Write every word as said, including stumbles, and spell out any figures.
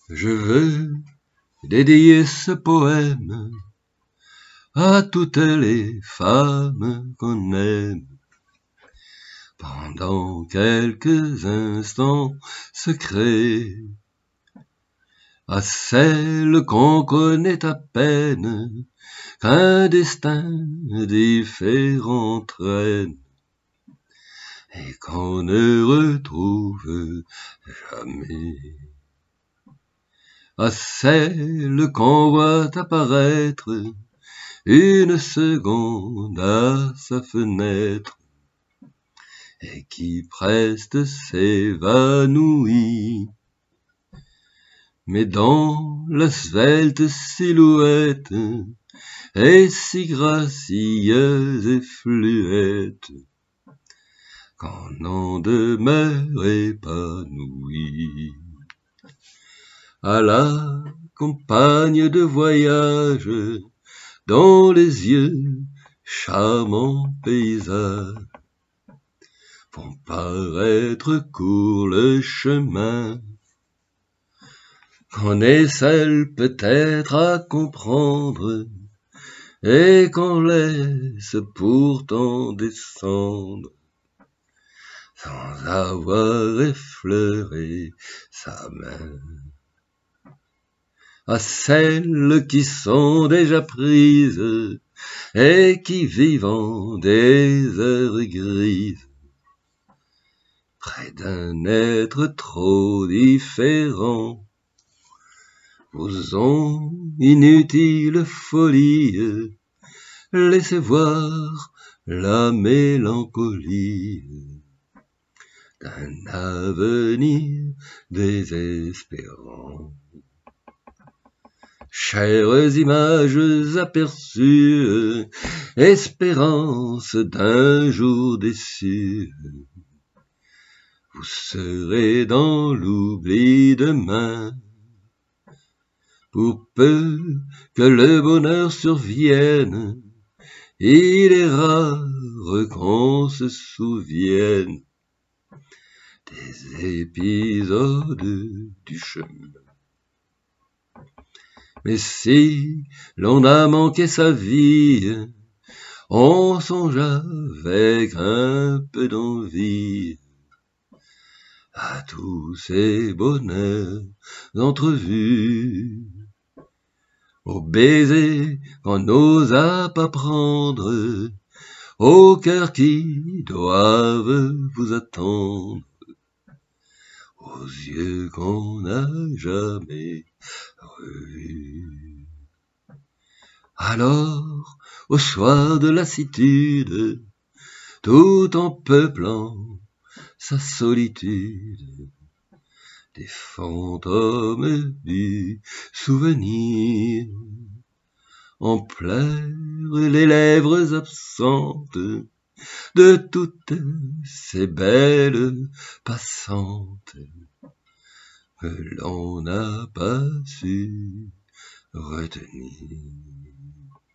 Je veux dédier ce poème à toutes les femmes qu'on aime. Pendant quelques instants secrets, à celles qu'on connaît à peine, qu'un destin différent traîne, et qu'on ne retrouve jamais. À celles qu'on voit apparaître une seconde à sa fenêtre, et qui preste s'évanouit. Mais dont la svelte silhouette est si gracieuse et fluette qu'on en demeure épanoui. À la compagne de voyage, dont les yeux, charmants paysages, font paraître court le chemin, qu'on est seul peut-être à comprendre, et qu'on laisse pourtant descendre, sans avoir effleuré sa main. À celles qui sont déjà prises, et qui vivent en des heures grises, près d'un être trop différent, vous ont inutile folie, laissez voir la mélancolie d'un avenir désespérant. Chères images aperçues, espérance d'un jour déçu, vous serez dans l'oubli demain, pour peu que le bonheur survienne. Il est rare qu'on se souvienne des épisodes du chemin. Mais si l'on a manqué sa vie, on songe avec un peu d'envie à tous ces bonheurs entrevus, aux baisers qu'on n'osa pas prendre, aux cœurs qui doivent vous attendre, aux yeux qu'on n'a jamais revus. Alors, au soir de lassitude, tout en peuplant sa solitude, des fantômes du souvenir en pleurent les lèvres absentes de toutes ces belles passantes que l'on n'a pas su retenir.